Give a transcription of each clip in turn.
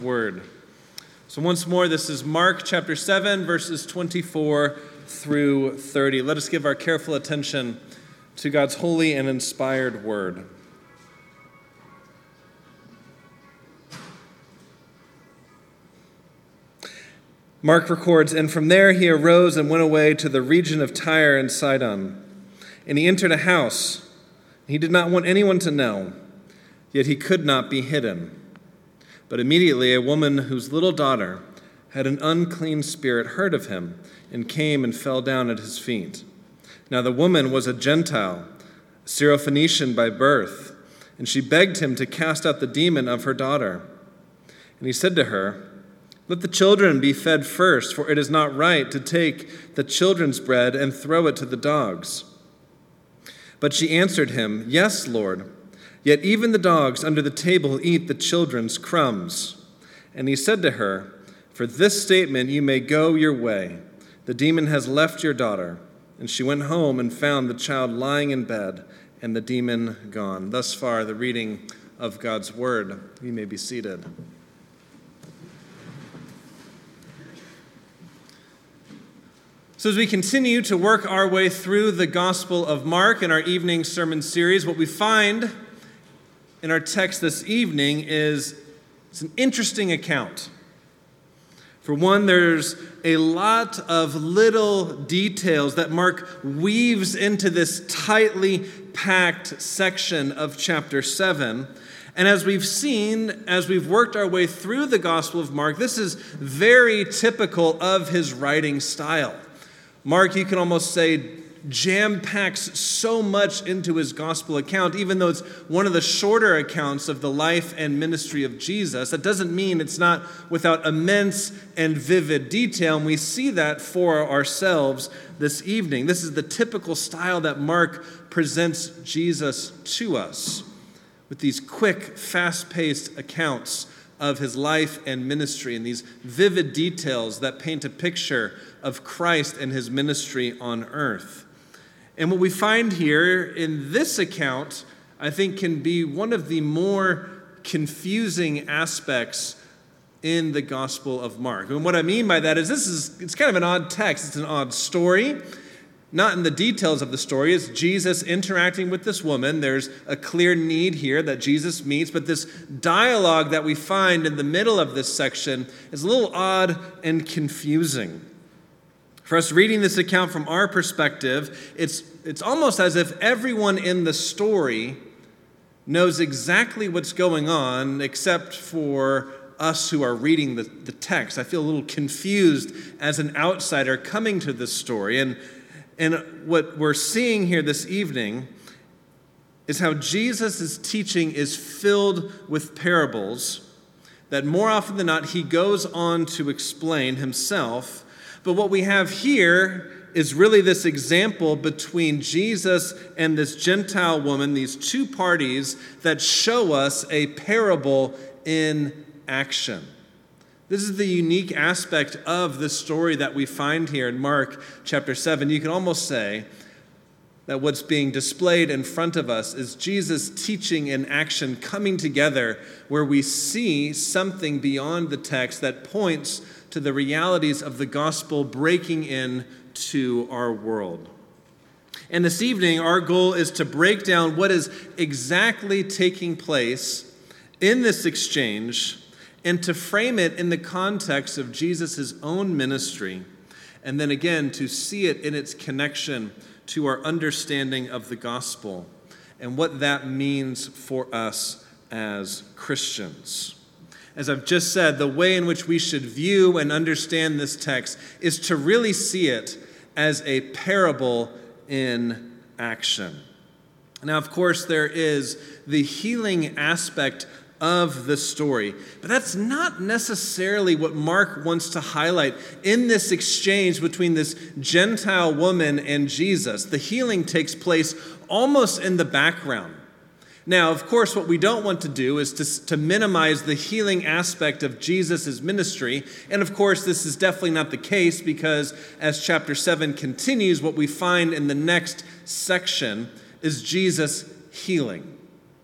Word. So once more, this is Mark chapter 7, verses 24 through 30. Let us give our careful attention to God's holy and inspired word. Mark records, "And from there he arose and went away to the region of Tyre and Sidon. And he entered a house. He did not want anyone to know, yet he could not be hidden. But immediately a woman whose little daughter had an unclean spirit heard of him and came and fell down at his feet. Now the woman was a Gentile, a Syrophoenician by birth, and she begged him to cast out the demon of her daughter. And he said to her, 'Let the children be fed first, for it is not right to take the children's bread and throw it to the dogs.' But she answered him, 'Yes, Lord, yet even the dogs under the table eat the children's crumbs.' And he said to her, 'For this statement you may go your way. The demon has left your daughter.' And she went home and found the child lying in bed and the demon gone." Thus far, the reading of God's word. You may be seated. So as we continue to work our way through the Gospel of Mark in our evening sermon series, what we find in our text this evening is it's an interesting account. For one, there's a lot of little details that Mark weaves into this tightly packed section of chapter 7. And as we've seen, as we've worked our way through the Gospel of Mark, this is very typical of his writing style. Mark, you can almost say, jam-packs so much into his gospel account, even though it's one of the shorter accounts of the life and ministry of Jesus. That doesn't mean it's not without immense and vivid detail, and we see that for ourselves this evening. This is the typical style that Mark presents Jesus to us, with these quick, fast-paced accounts of his life and ministry, and these vivid details that paint a picture of Christ and his ministry on earth. And what we find here in this account, I think, can be one of the more confusing aspects in the Gospel of Mark. And what I mean by that is it's kind of an odd text. It's an odd story. Not in the details of the story. It's Jesus interacting with this woman. There's a clear need here that Jesus meets, but this dialogue that we find in the middle of this section is a little odd and confusing. For us reading this account from our perspective, it's almost as if everyone in the story knows exactly what's going on except for us who are reading the text. I feel a little confused as an outsider coming to this story. And what we're seeing here this evening is how Jesus' teaching is filled with parables that more often than not he goes on to explain himself. But what we have here is really this example between Jesus and this Gentile woman, these two parties that show us a parable in action. This is the unique aspect of the story that we find here in Mark chapter 7. You can almost say that what's being displayed in front of us is Jesus' teaching and action coming together, where we see something beyond the text that points to the realities of the gospel breaking into our world. And this evening, our goal is to break down what is exactly taking place in this exchange and to frame it in the context of Jesus' own ministry, and then again to see it in its connection to our understanding of the gospel and what that means for us as Christians. As I've just said, the way in which we should view and understand this text is to really see it as a parable in action. Now, of course, there is the healing aspect of the story, but that's not necessarily what Mark wants to highlight in this exchange between this Gentile woman and Jesus. The healing takes place almost in the background. Now, of course, what we don't want to do is to minimize the healing aspect of Jesus' ministry. And of course, this is definitely not the case, because as chapter 7 continues, what we find in the next section is Jesus healing.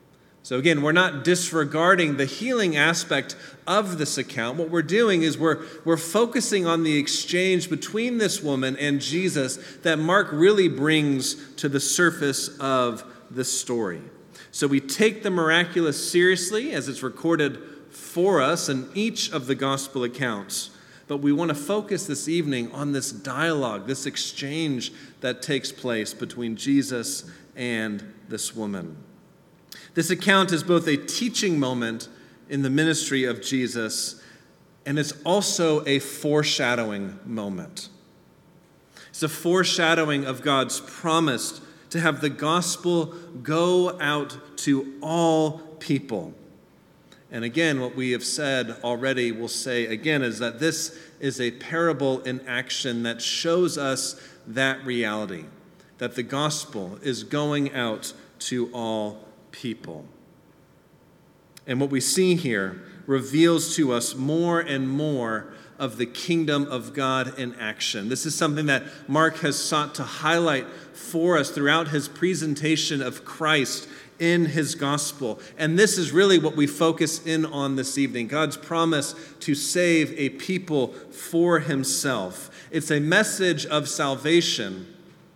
So again, we're not disregarding the healing aspect of this account. What we're doing is we're focusing on the exchange between this woman and Jesus that Mark really brings to the surface of this story. So we take the miraculous seriously as it's recorded for us in each of the gospel accounts. But we want to focus this evening on this dialogue, this exchange that takes place between Jesus and this woman. This account is both a teaching moment in the ministry of Jesus, and it's also a foreshadowing moment. It's a foreshadowing of God's promise to have the gospel go out to all people. And again, what we have said already, we'll say again, is that this is a parable in action that shows us that reality, that the gospel is going out to all people. And what we see here reveals to us more and more of the kingdom of God in action. This is something that Mark has sought to highlight for us throughout his presentation of Christ in his gospel. And this is really what we focus in on this evening, God's promise to save a people for himself. It's a message of salvation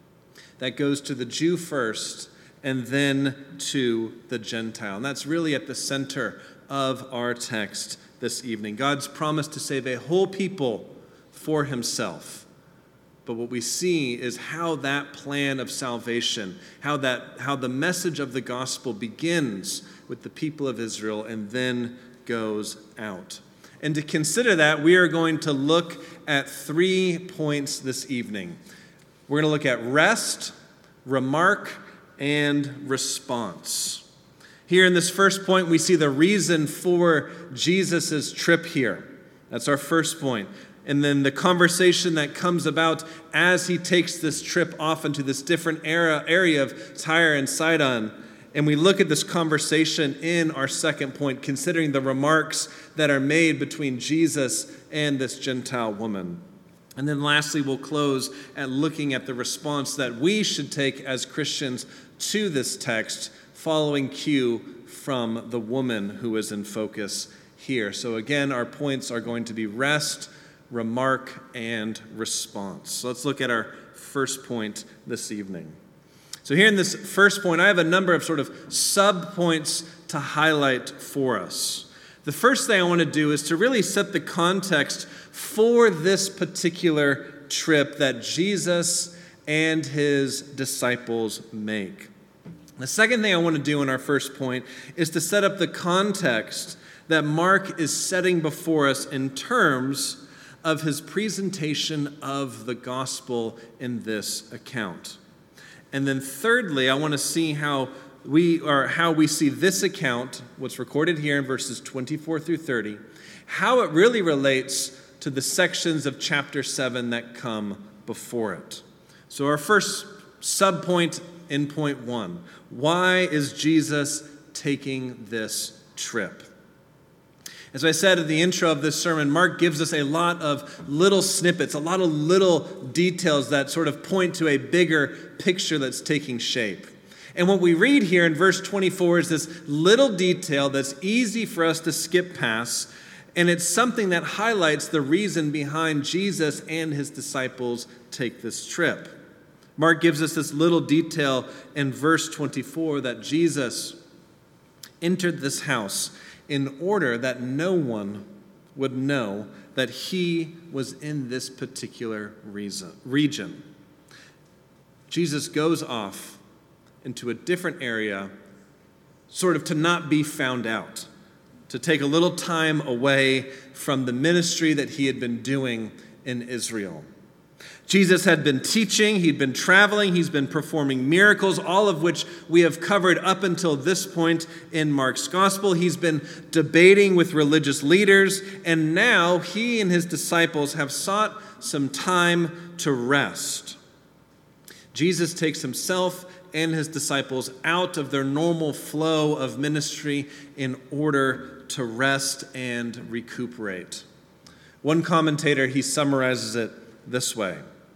that goes to the Jew first and then to the Gentile. And that's really at the center of our text this evening. God's promise to save a whole people for himself. But what we see is how that plan of salvation, how the message of the gospel begins with the people of Israel and then goes out. And to consider that, we are going to look at 3 points this evening. We're going to look at rest, remark, and response. Here in this first point, we see the reason for Jesus' trip here. That's our first point. And then the conversation that comes about as he takes this trip off into this different area of Tyre and Sidon. And we look at this conversation in our second point, considering the remarks that are made between Jesus and this Gentile woman. And then lastly, we'll close at looking at the response that we should take as Christians to this text, following cue from the woman who is in focus here. So again, our points are going to be rest, remark, and response. So let's look at our first point this evening. So here in this first point, I have a number of sort of sub-points to highlight for us. The first thing I want to do is to really set the context for this particular trip that Jesus and his disciples make. The second thing I want to do in our first point is to set up the context that Mark is setting before us in terms of his presentation of the gospel in this account. And then thirdly, I want to see how we see this account, what's recorded here in verses 24 through 30, how it really relates to the sections of chapter 7 that come before it. So our first subpoint in point 1, why is Jesus taking this trip? As I said at the intro of this sermon, Mark gives us a lot of little snippets, a lot of little details that sort of point to a bigger picture that's taking shape. And what we read here in verse 24 is this little detail that's easy for us to skip past, and it's something that highlights the reason behind Jesus and his disciples take this trip. Mark gives us this little detail in verse 24 that Jesus entered this house in order that no one would know that he was in this particular region. Jesus goes off into a different area, sort of to not be found out, to take a little time away from the ministry that he had been doing in Israel. Jesus had been teaching, he'd been traveling, he's been performing miracles, all of which we have covered up until this point in Mark's gospel. He's been debating with religious leaders, and now he and his disciples have sought some time to rest. Jesus takes himself and his disciples out of their normal flow of ministry in order to rest and recuperate. One commentator, he summarizes it this way.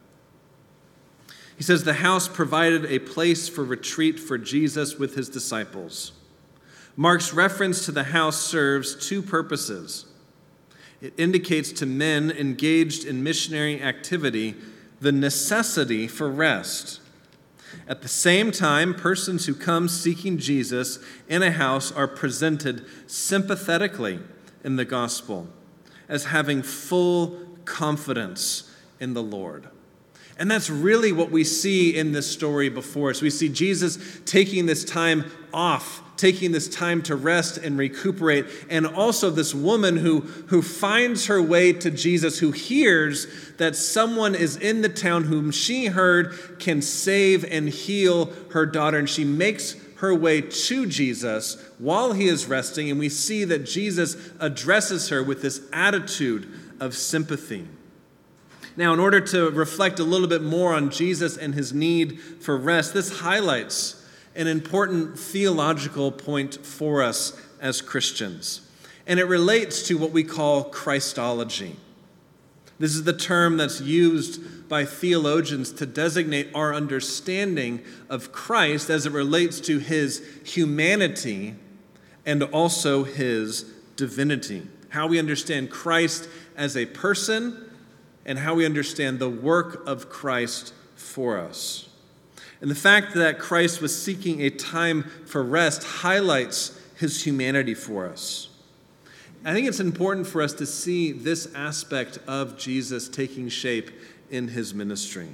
He says, the house provided a place for retreat for Jesus with his disciples. Mark's reference to the house serves two purposes. It indicates to men engaged in missionary activity the necessity for rest. At the same time, persons who come seeking Jesus in a house are presented sympathetically in the gospel as having full confidence in the Lord. And that's really what we see in this story before us. We see Jesus taking this time off, taking this time to rest and recuperate, and also this woman who finds her way to Jesus, who hears that someone is in the town whom she heard can save and heal her daughter, and she makes her way to Jesus while he is resting, and we see that Jesus addresses her with this attitude of sympathy. Now, in order to reflect a little bit more on Jesus and his need for rest, this highlights an important theological point for us as Christians. And it relates to what we call Christology. This is the term that's used by theologians to designate our understanding of Christ as it relates to his humanity and also his divinity. How we understand Christ as a person and how we understand the work of Christ for us. And the fact that Christ was seeking a time for rest highlights his humanity for us. I think it's important for us to see this aspect of Jesus taking shape in his ministry.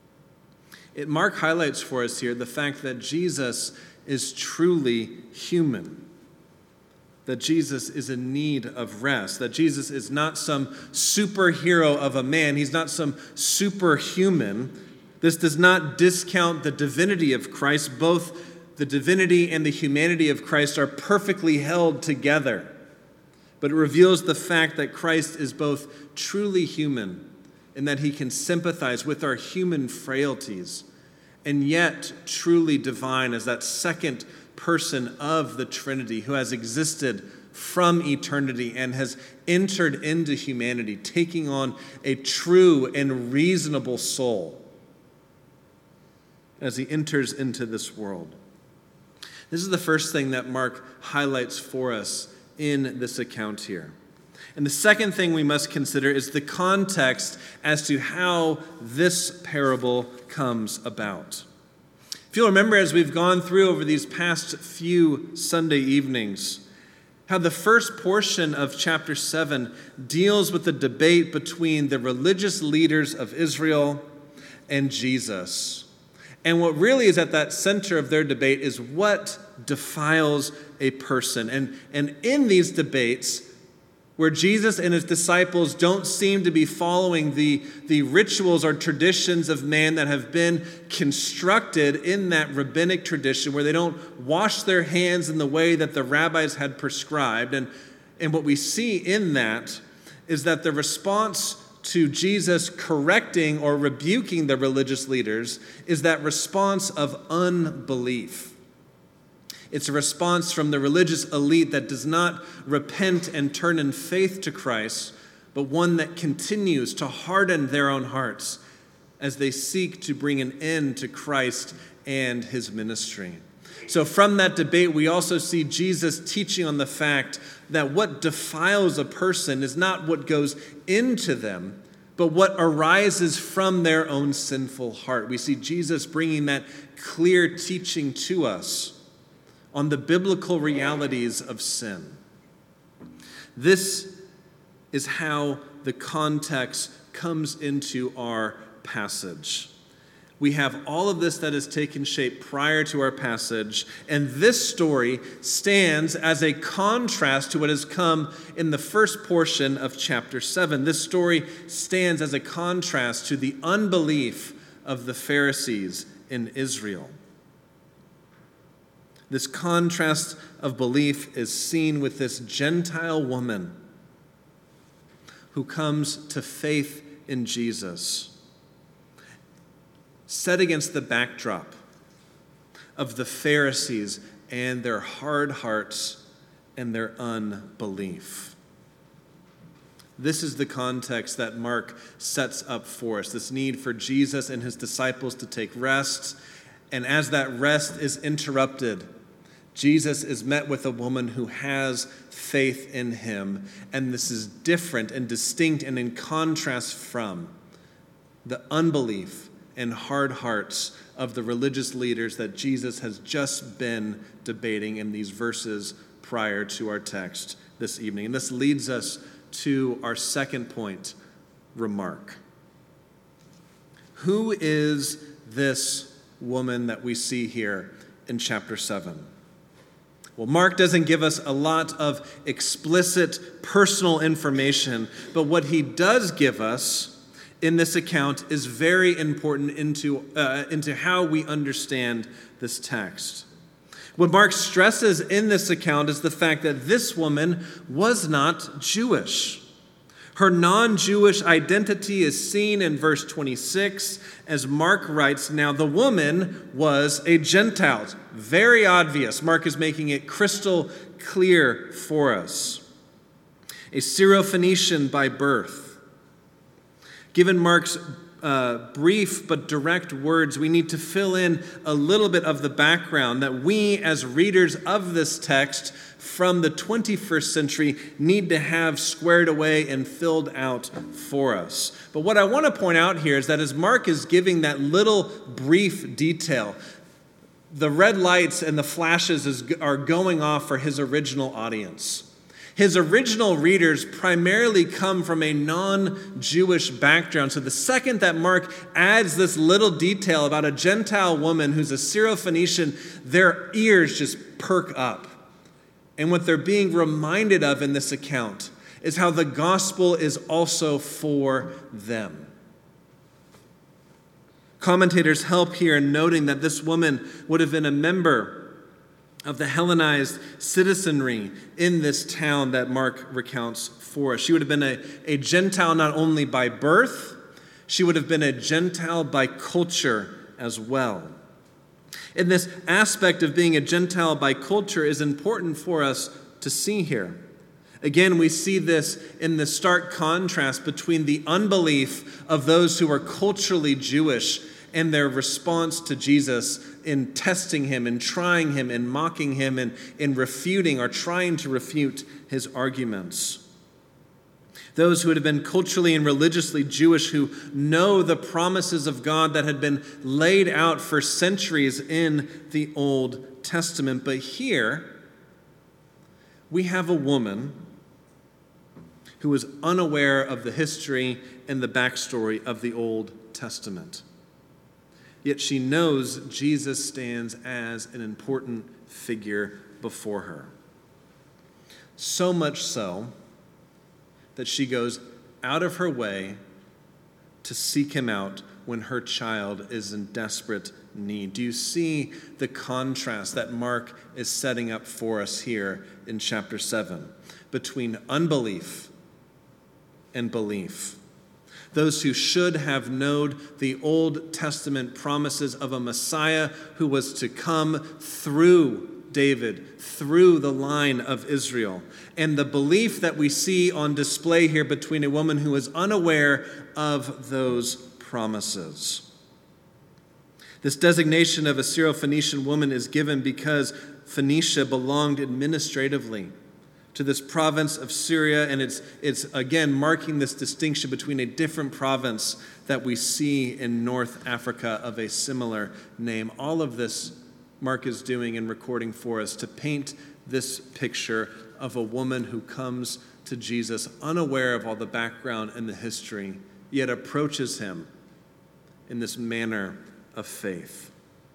Mark highlights for us here the fact that Jesus is truly human, that Jesus is in need of rest, that Jesus is not some superhero of a man. He's not some superhuman. This does not discount the divinity of Christ. Both the divinity and the humanity of Christ are perfectly held together. But it reveals the fact that Christ is both truly human in that he can sympathize with our human frailties, and yet truly divine as that second person of the Trinity who has existed from eternity and has entered into humanity, taking on a true and reasonable soul as he enters into this world. This is the first thing that Mark highlights for us in this account here. And the second thing we must consider is the context as to how this parable comes about. If you'll remember, as we've gone through over these past few Sunday evenings, how the first portion of chapter 7 deals with the debate between the religious leaders of Israel and Jesus. And what really is at that center of their debate is what defiles a person. And in these debates, where Jesus and his disciples don't seem to be following the rituals or traditions of man that have been constructed in that rabbinic tradition, where they don't wash their hands in the way that the rabbis had prescribed. And what we see in that is that the response to Jesus correcting or rebuking the religious leaders is that response of unbelief. It's a response from the religious elite that does not repent and turn in faith to Christ, but one that continues to harden their own hearts as they seek to bring an end to Christ and his ministry. So from that debate, we also see Jesus teaching on the fact that what defiles a person is not what goes into them, but what arises from their own sinful heart. We see Jesus bringing that clear teaching to us on the biblical realities of sin. This is how the context comes into our passage. We have all of this that has taken shape prior to our passage, and this story stands as a contrast to what has come in the first portion of chapter 7. This story stands as a contrast to the unbelief of the Pharisees in Israel. This contrast of belief is seen with this Gentile woman who comes to faith in Jesus, set against the backdrop of the Pharisees and their hard hearts and their unbelief. This is the context that Mark sets up for us, this need for Jesus and his disciples to take rest. And as that rest is interrupted, Jesus is met with a woman who has faith in him, and this is different and distinct and in contrast from the unbelief and hard hearts of the religious leaders that Jesus has just been debating in these verses prior to our text this evening. And this leads us to our second point, remark. Who is this woman that we see here in chapter 7? Well, Mark doesn't give us a lot of explicit personal information, but what he does give us in this account is very important into how we understand this text. What Mark stresses in this account is the fact that this woman was not Jewish. Her non-Jewish identity is seen in verse 26 as Mark writes, "Now the woman was a Gentile." Very obvious. Mark is making it crystal clear for us. A Syrophoenician by birth. Given Mark's brief but direct words, we need to fill in a little bit of the background that we as readers of this text from the 21st century need to have squared away and filled out for us. But what I want to point out here is that as Mark is giving that little brief detail, the red lights and the flashes are going off for his original audience. His original readers primarily come from a non-Jewish background. So the second that Mark adds this little detail about a Gentile woman who's a Syrophoenician, their ears just perk up. And what they're being reminded of in this account is how the gospel is also for them. Commentators help here in noting that this woman would have been a member of the Hellenized citizenry in this town that Mark recounts for us. She would have been a Gentile not only by birth, she would have been a Gentile by culture as well. And this aspect of being a Gentile by culture is important for us to see here. Again, we see this in the stark contrast between the unbelief of those who are culturally Jewish and their response to Jesus in testing him and trying him and mocking him and in refuting or trying to refute his arguments. Those who had been culturally and religiously Jewish who know the promises of God that had been laid out for centuries in the Old Testament. But here, we have a woman who is unaware of the history and the backstory of the Old Testament. Yet she knows Jesus stands as an important figure before her. So much so that she goes out of her way to seek him out when her child is in desperate need. Do you see the contrast that Mark is setting up for us here in chapter 7 between unbelief and belief? Those who should have known the Old Testament promises of a Messiah who was to come through David, through the line of Israel. And the belief that we see on display here between a woman who is unaware of those promises. This designation of a Syrophoenician woman is given because Phoenicia belonged administratively to this province of Syria, and it's again marking this distinction between a different province that we see in North Africa of a similar name. All of this Mark is doing and recording for us to paint this picture of a woman who comes to Jesus unaware of all the background and the history, yet approaches him in this manner of faith.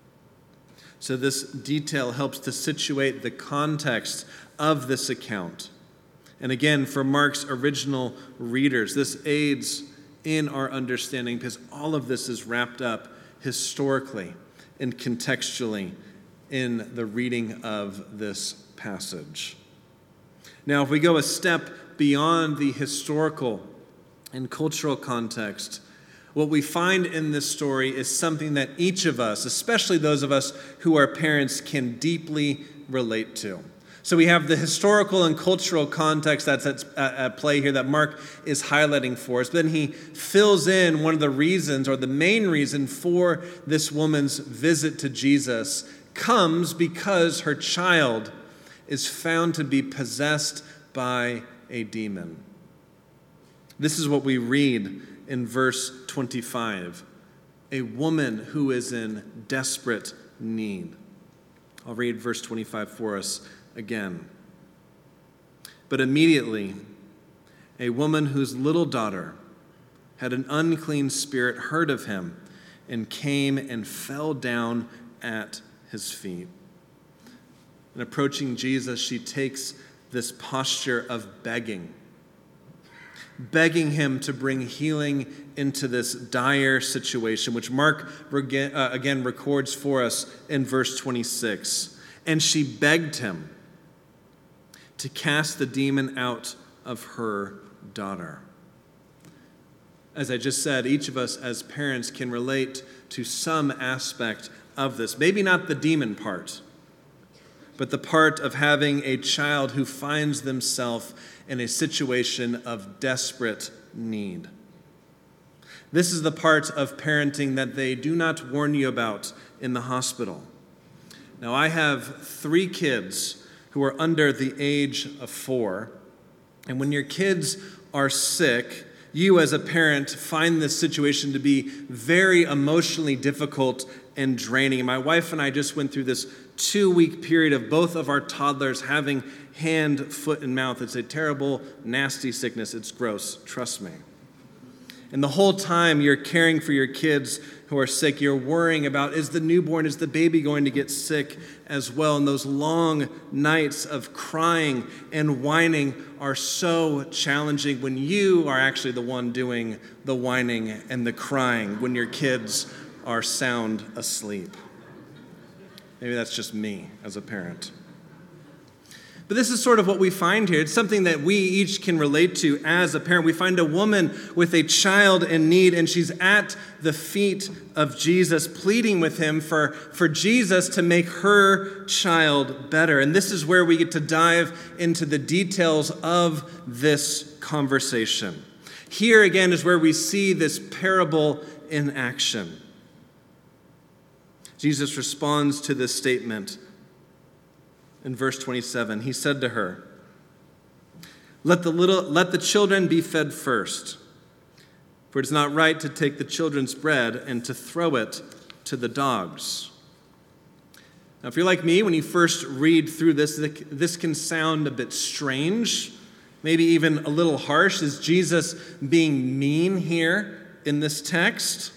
So this detail helps to situate the context of this account. And again, for Mark's original readers, this aids in our understanding because all of this is wrapped up historically and contextually in the reading of this passage. Now, if we go a step beyond the historical and cultural context, what we find in this story is something that each of us, especially those of us who are parents, can deeply relate to. So we have the historical and cultural context that's at play here that Mark is highlighting for us. But then he fills in one of the reasons or the main reason for this woman's visit to Jesus comes because her child is found to be possessed by a demon. This is what we read in verse 25. A woman who is in desperate need. I'll read verse 25 for us again. But immediately, a woman whose little daughter had an unclean spirit heard of him and came and fell down at his feet. And approaching Jesus, she takes this posture of begging him to bring healing into this dire situation, which Mark again records for us in verse 26. And she begged him to cast the demon out of her daughter. As I just said, each of us as parents can relate to some aspect of this. Maybe not the demon part, but the part of having a child who finds themselves in a situation of desperate need. This is the part of parenting that they do not warn you about in the hospital. Now, I have 3 kids who are under the age of 4, and when your kids are sick, you as a parent find this situation to be very emotionally difficult and draining. My wife and I just went through this 2-week period of both of our toddlers having hand, foot, and mouth. It's a terrible, nasty sickness. It's gross, trust me. And the whole time you're caring for your kids who are sick, you're worrying about, is the baby going to get sick as well? And those long nights of crying and whining are so challenging when you are actually the one doing the whining and the crying when your kids are sound asleep. Maybe that's just me as a parent. But this is sort of what we find here. It's something that we each can relate to as a parent. We find a woman with a child in need, and she's at the feet of Jesus, pleading with him for Jesus to make her child better. And this is where we get to dive into the details of this conversation. Here again is where we see this parable in action. Jesus responds to this statement. In verse 27, he said to her, let the children be fed first, for it is not right to take the children's bread and to throw it to the dogs. Now, if you're like me, when you first read through this can sound a bit strange, maybe even a little harsh. Is Jesus being mean here in this text?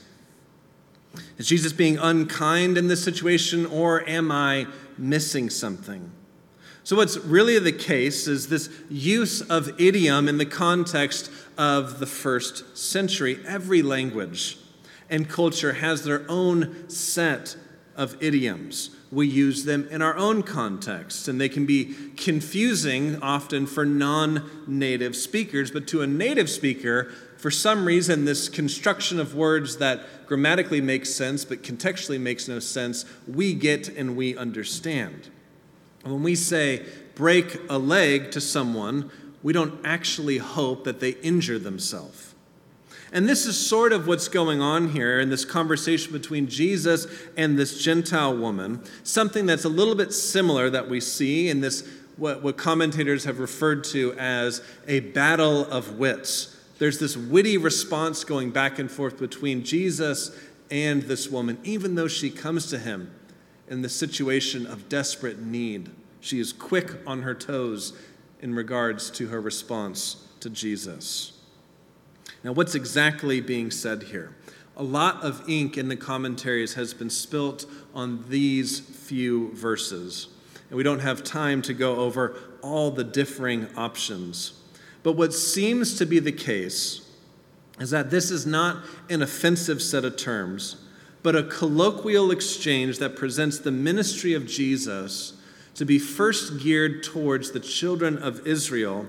Is Jesus being unkind in this situation, or am I missing something? So what's really the case is this use of idiom in the context of the first century. Every language and culture has their own set of idioms. We use them in our own context, and they can be confusing often for non-native speakers, but to a native speaker, for some reason, this construction of words that grammatically makes sense but contextually makes no sense, we get and we understand. When we say break a leg to someone, we don't actually hope that they injure themselves. And this is sort of what's going on here in this conversation between Jesus and this Gentile woman, something that's a little bit similar that we see in this, what commentators have referred to as a battle of wits. There's this witty response going back and forth between Jesus and this woman, even though she comes to him in the situation of desperate need. She is quick on her toes in regards to her response to Jesus. Now, what's exactly being said here? A lot of ink in the commentaries has been spilt on these few verses, and we don't have time to go over all the differing options. But what seems to be the case is that this is not an offensive set of terms, but a colloquial exchange that presents the ministry of Jesus to be first geared towards the children of Israel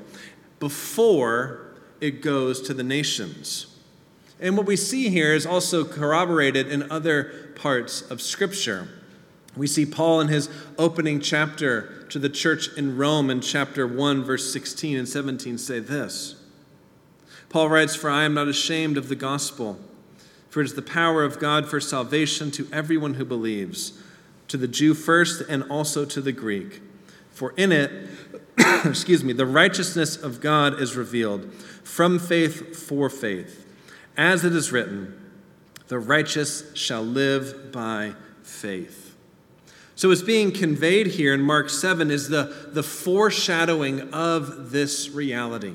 before it goes to the nations. And what we see here is also corroborated in other parts of Scripture. We see Paul in his opening chapter to the church in Rome in chapter 1, verse 16 and 17 say this. Paul writes, "For I am not ashamed of the gospel, for it is the power of God for salvation to everyone who believes, to the Jew first and also to the Greek. For in it, the righteousness of God is revealed from faith for faith. As it is written, the righteous shall live by faith. So what's being conveyed here in Mark 7 is the foreshadowing of this reality.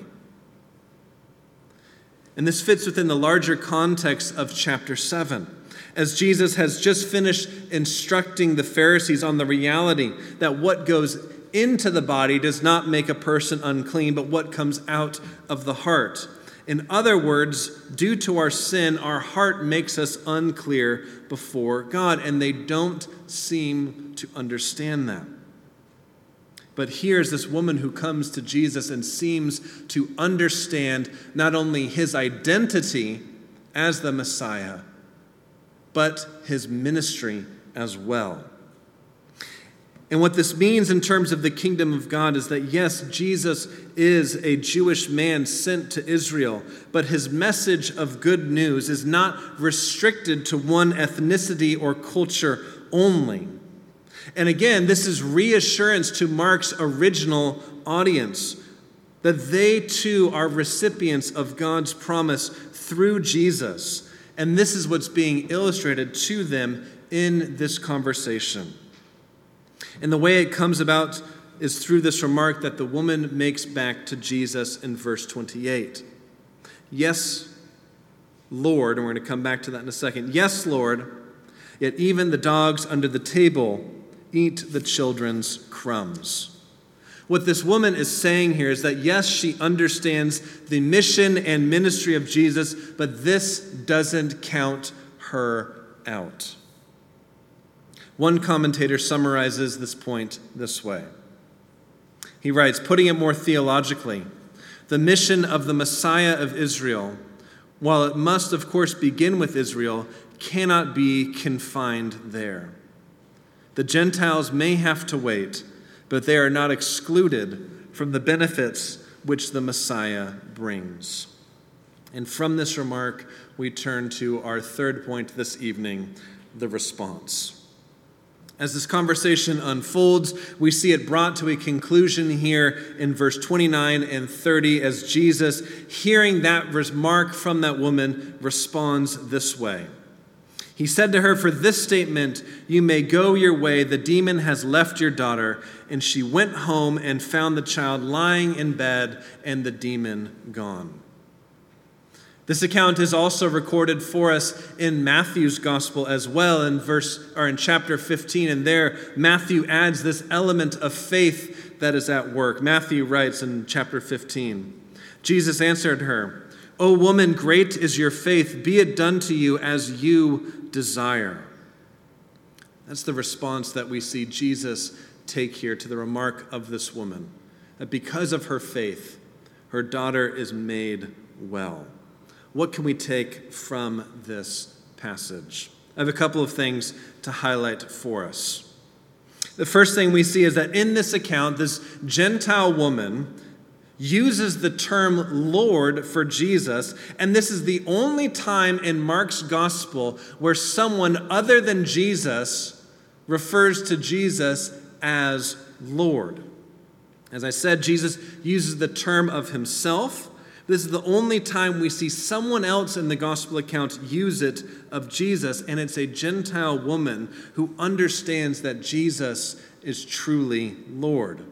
And this fits within the larger context of chapter 7. As Jesus has just finished instructing the Pharisees on the reality that what goes into the body does not make a person unclean, but what comes out of the heart. In other words, due to our sin, our heart makes us unclear before God, and they don't seem to understand that. But here's this woman who comes to Jesus and seems to understand not only his identity as the Messiah, but his ministry as well. And what this means in terms of the kingdom of God is that, yes, Jesus is a Jewish man sent to Israel, but his message of good news is not restricted to one ethnicity or culture only. And again, this is reassurance to Mark's original audience that they too are recipients of God's promise through Jesus. And this is what's being illustrated to them in this conversation. And the way it comes about is through this remark that the woman makes back to Jesus in verse 28. Yes, Lord, and we're going to come back to that in a second. Yes, Lord, yet even the dogs under the table eat the children's crumbs. What this woman is saying here is that, yes, she understands the mission and ministry of Jesus, but this doesn't count her out. One commentator summarizes this point this way. He writes, putting it more theologically, the mission of the Messiah of Israel, while it must, of course, begin with Israel, cannot be confined there. The Gentiles may have to wait, but they are not excluded from the benefits which the Messiah brings. And from this remark, we turn to our third point this evening, the response. As this conversation unfolds, we see it brought to a conclusion here in verse 29 and 30 as Jesus, hearing that remark from that woman, responds this way. He said to her, for this statement, you may go your way. The demon has left your daughter. And she went home and found the child lying in bed and the demon gone. This account is also recorded for us in Matthew's gospel as well in chapter 15. And there, Matthew adds this element of faith that is at work. Matthew writes in chapter 15, Jesus answered her, O woman, great is your faith. Be it done to you as you desire. That's the response that we see Jesus take here to the remark of this woman, that because of her faith, her daughter is made well. What can we take from this passage? I have a couple of things to highlight for us. The first thing we see is that in this account, this Gentile woman uses the term Lord for Jesus, and this is the only time in Mark's gospel where someone other than Jesus refers to Jesus as Lord. As I said, Jesus uses the term of himself. This is the only time we see someone else in the gospel account use it of Jesus, and it's a Gentile woman who understands that Jesus is truly Lord.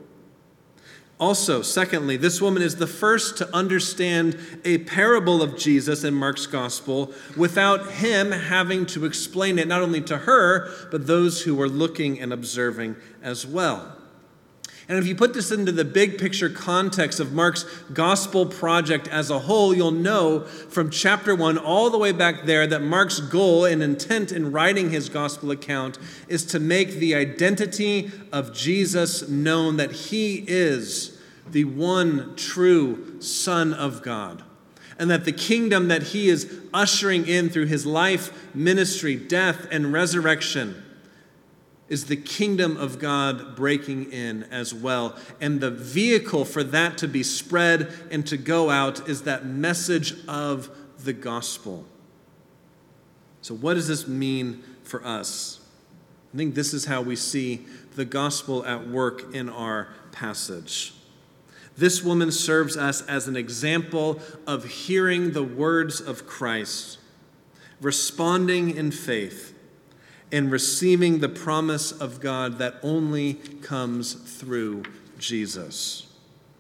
Also, secondly, this woman is the first to understand a parable of Jesus in Mark's gospel without him having to explain it not only to her, but those who were looking and observing as well. And if you put this into the big picture context of Mark's gospel project as a whole, you'll know from chapter 1 all the way back there that Mark's goal and intent in writing his gospel account is to make the identity of Jesus known, that he is the one true Son of God, and that the kingdom that he is ushering in through his life, ministry, death, and resurrection is the kingdom of God breaking in as well. And the vehicle for that to be spread and to go out is that message of the gospel. So what does this mean for us? I think this is how we see the gospel at work in our passage. This woman serves us as an example of hearing the words of Christ, responding in faith, and receiving the promise of God that only comes through Jesus.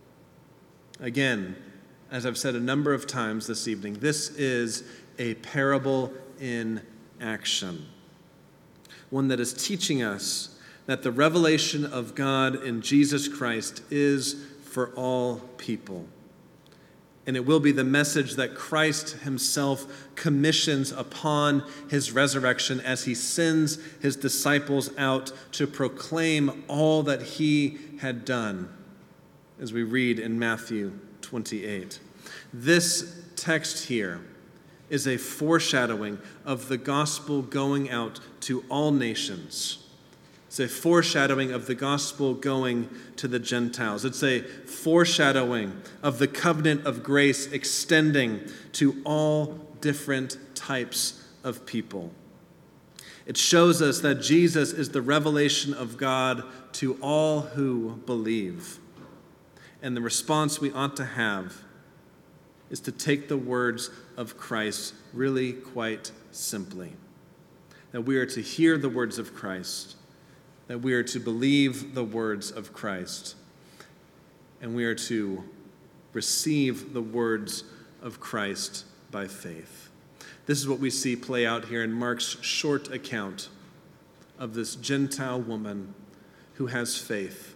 Again, as I've said a number of times this evening, this is a parable in action. One that is teaching us that the revelation of God in Jesus Christ is for all people. And it will be the message that Christ himself commissions upon his resurrection as he sends his disciples out to proclaim all that he had done, as we read in Matthew 28. This text here is a foreshadowing of the gospel going out to all nations. It's a foreshadowing of the gospel going to the Gentiles. It's a foreshadowing of the covenant of grace extending to all different types of people. It shows us that Jesus is the revelation of God to all who believe. And the response we ought to have is to take the words of Christ really quite simply. That we are to hear the words of Christ, that we are to believe the words of Christ, and we are to receive the words of Christ by faith. This is what we see play out here in Mark's short account of this Gentile woman who has faith.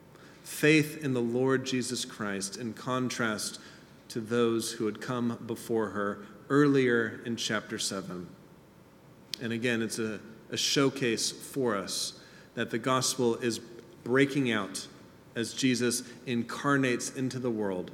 Faith in the Lord Jesus Christ in contrast to those who had come before her earlier in chapter 7. And again, it's a showcase for us that the gospel is breaking out as Jesus incarnates into the world.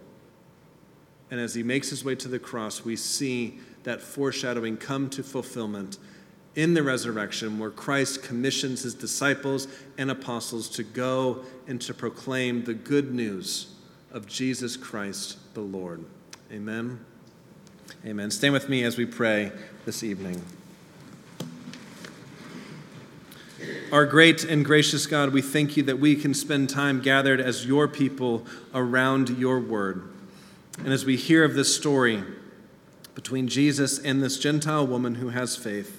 And as he makes his way to the cross, we see that foreshadowing come to fulfillment in the resurrection, where Christ commissions his disciples and apostles to go and to proclaim the good news of Jesus Christ the Lord. Amen. Amen. Stand with me as we pray this evening. Our great and gracious God, we thank you that we can spend time gathered as your people around your word. And as we hear of this story between Jesus and this Gentile woman who has faith,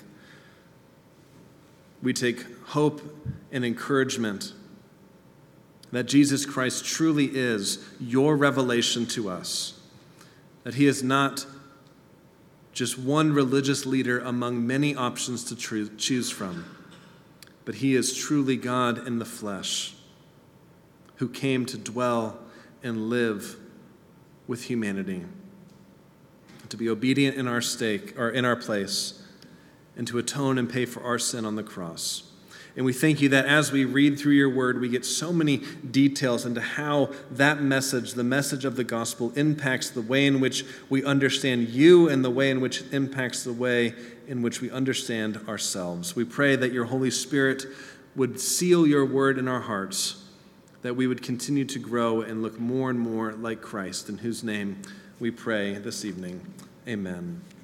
we take hope and encouragement that Jesus Christ truly is your revelation to us, that he is not just one religious leader among many options to choose from, but he is truly God in the flesh, who came to dwell and live with humanity, to be obedient in our stake or in our place, and to atone and pay for our sin on the cross. And we thank you that as we read through your word, we get so many details into how that message, the message of the gospel, impacts the way in which we understand you and the way in which it impacts the way in which we understand ourselves. We pray that your Holy Spirit would seal your word in our hearts, that we would continue to grow and look more and more like Christ, in whose name we pray this evening. Amen.